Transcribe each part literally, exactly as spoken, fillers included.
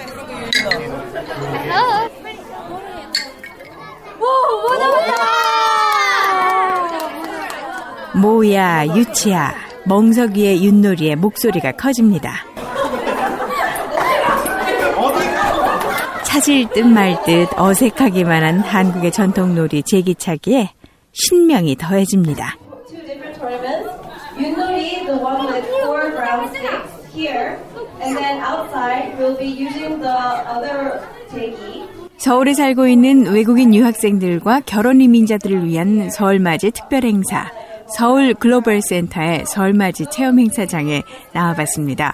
모야 유치야 멍석이의 윷놀이의 목소리가 커집니다. 찾을 듯 말 듯 어색하기만 한 한국의 전통놀이 제기차기에 신명이 더해집니다. 윷놀이, the one with four brown sticks here, and then outside we'll be using the other 제기. 서울에 살고 있는 외국인 유학생들과 결혼 이민자들을 위한 설맞이 특별 행사, 서울 글로벌 센터의 설맞이 체험 행사장에 나와봤습니다.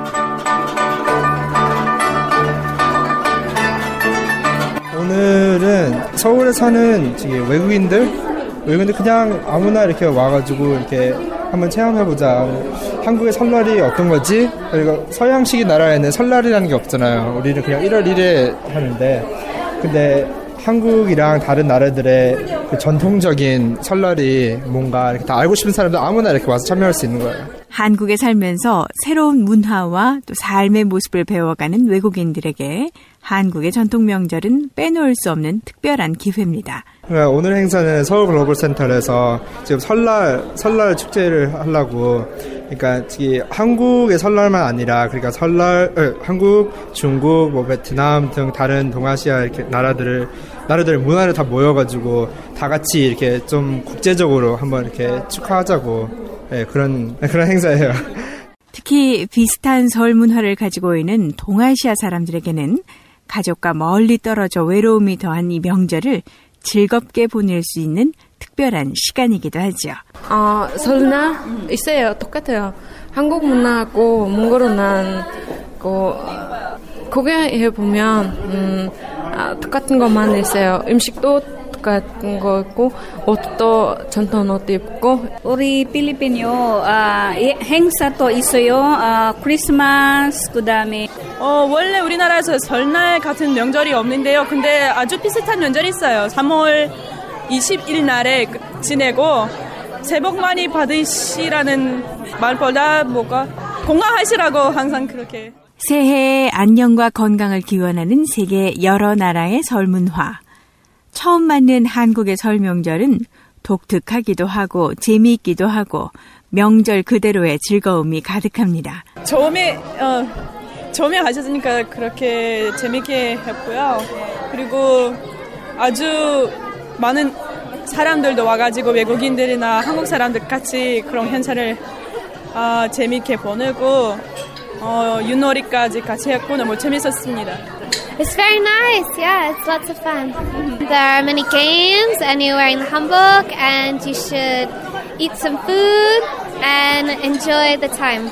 오늘은 서울에 사는 외국인들, 외국인들 그냥 아무나 이렇게 와가지고 이렇게 한번 체험해보자. 한국의 설날이 어떤 거지? 그리고 서양식의 나라에는 설날이라는 게 없잖아요. 우리는 그냥 일월 일일에 하는데, 근데 한국이랑 다른 나라들의 그 전통적인 설날이 뭔가 이렇게 다 알고 싶은 사람들 아무나 이렇게 와서 참여할 수 있는 거예요. 한국에 살면서 새로운 문화와 또 삶의 모습을 배워가는 외국인들에게 한국의 전통 명절은 빼놓을 수 없는 특별한 기회입니다. 오늘 행사는 서울 글로벌 센터에서 지금 설날 설날 축제를 하려고, 그러니까 한국의 설날만 아니라 그러니까 설날 어, 한국, 중국, 뭐 베트남 등 다른 동아시아 이렇게 나라들을 나라들의 문화를 다 모여가지고 다 같이 이렇게 좀 국제적으로 한번 이렇게 축하하자고, 네, 그런 그런 행사예요. 특히 비슷한 설 문화를 가지고 있는 동아시아 사람들에게는 가족과 멀리 떨어져 외로움이 더한 이 명절을 즐겁게 보낼 수 있는 특별한 시간이기도 하죠. 아, 설날 있어요. 똑같아요. 한국 문화하고 몽골 문화하고 거기에 보면 음, 아, 똑같은 것만 있어요. 음식도 똑같은 거 있고 옷도 전통 옷 입고. 우리 필리핀요 아, 행사도 있어요. 아, 크리스마스 그다음에 어, 원래 우리나라에서 설날 같은 명절이 없는데요. 근데 아주 비슷한 명절이 있어요. 삼월 이십일 날에 지내고 새해 복 많이 받으시라는 말보다 뭐가 건강하시라고 항상 그렇게. 새해의 안녕과 건강을 기원하는 세계 여러 나라의 설 문화. 처음 맞는 한국의 설 명절은 독특하기도 하고 재미있기도 하고 명절 그대로의 즐거움이 가득합니다. 처음에 어, 처음에 하셨으니까 그렇게 재밌게 했고요. 그리고 아주 많은 사람들도 와가지고 외국인들이나 한국 사람들 같이 그런 행사를 어, 재밌게 보내고 어, 윷놀이까지 같이 했고 너무 재밌었습니다. It's very nice, yeah, it's lots of fun. There are many games and you are in Hamburg and you should eat some food and enjoy the time.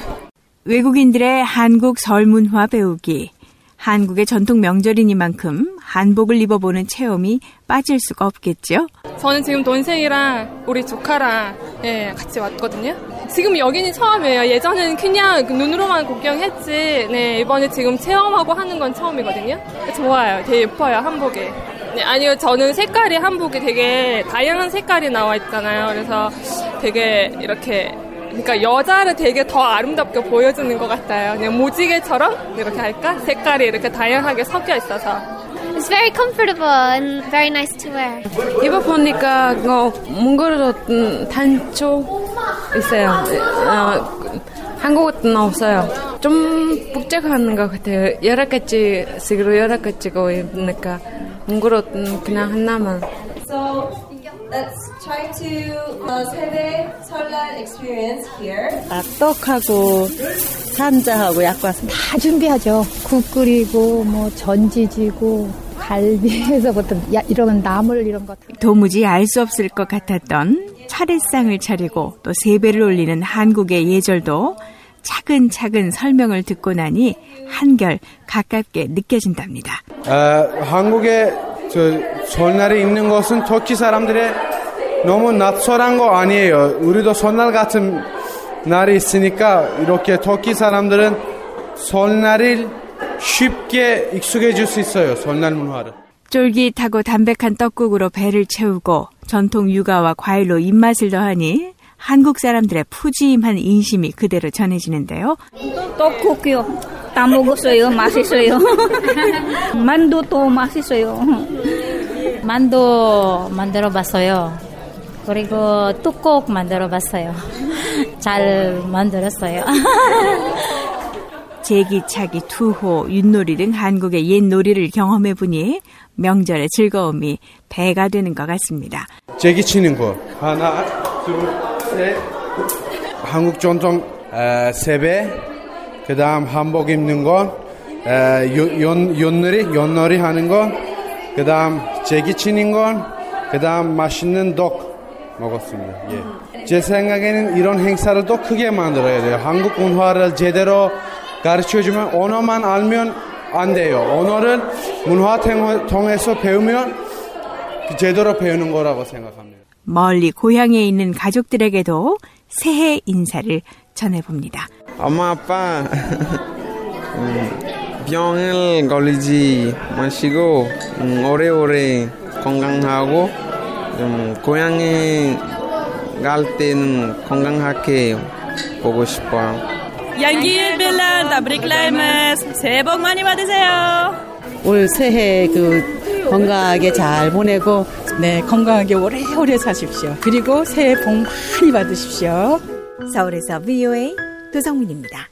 외국인들의 한국 설 문화 배우기. 한국의 전통 명절이니만큼 한복을 입어보는 체험이 빠질 수가 없겠죠? 저는 지금 동생이랑 우리 조카랑 예, 같이 왔거든요. 지금 여기는 처음이에요. 예전에는 그냥 눈으로만 구경했지. 네, 이번에 지금 체험하고 하는 건 처음이거든요. 좋아요. 되게 예뻐요, 한복이. 네, 아니요, 저는 색깔이 한복이 되게 다양한 색깔이 나와 있잖아요. 그래서 되게 이렇게 그러니까 여자를 되게 더 아름답게 보여주는 것 같아요. 그냥 무지개처럼 이렇게 할까? 색깔이 이렇게 다양하게 섞여 있어서. It's very comfortable and very nice to wear. 입어보니까 어, 몽골어 단초 있어요. 어, 한국어는 없어요. 좀 복잡한 것 같아요. 여러 가지 식으로 여러 가지고 입으니까 몽골어는 그냥 하나만. So let's try to uh, 세대 설날 experience here. 아, 떡하고 산자하고 약과서 다 준비하죠. 국 끓이고 뭐 전지지고 갈비에서부터 야, 이런 나물 이런 것. 도무지 알 수 없을 것 같았던 차례상을 차리고 또 세배를 올리는 한국의 예절도 차근차근 설명을 듣고 나니 한결 가깝게 느껴진답니다. 아, 한국에 저 설날이 있는 것은 터키 사람들의 너무 낯설한 거 아니에요. 우리도 설날 같은 날이 있으니까 이렇게 터키 사람들은 설날을 쉽게 익숙해질 수 있어요. 설날 문화를. 쫄깃하고 담백한 떡국으로 배를 채우고 전통 육아와 과일로 입맛을 더하니 한국 사람들의 푸짐한 인심이 그대로 전해지는데요. 떡국이요. 다 먹었어요. 맛있어요. 만두도 맛있어요. 만두 만들어봤어요. 그리고 뚝국 만들어봤어요. 잘 만들었어요. 제기차기, 투호, 윷놀이 등 한국의 옛 놀이를 경험해보니 명절의 즐거움이 배가 되는 것 같습니다. 제기 치는 거 하나, 둘, 셋. 한국 전통 에, 세배, 그 다음 한복 입는 거, 에, 연, 연놀이, 연놀이 하는 거, 그 다음 제기 치는 거, 그 다음 맛있는 떡 먹었습니다. 예. 제 생각에는 이런 행사를 더 크게 만들어야 돼요. 한국 문화를 제대로 가르쳐주면 언어만 알면 안 돼요. 언어를 문화 통해서 배우면 제대로 배우는 거라고 생각합니다. 멀리 고향에 있는 가족들에게도 새해 인사를 전해봅니다. 엄마, 아빠, 병을 걸리지 마시고 오래오래 건강하고 고향에 갈 때는 건강하게 보고 싶어요. 양기일 빌란 다브리클라이머스 새해 복 많이 받으세요. 올 새해 그 건강하게 잘 보내고 네 건강하게 오래오래 사십시오. 그리고 새해 복 많이 받으십시오. 서울에서 브이오에이 도성민입니다.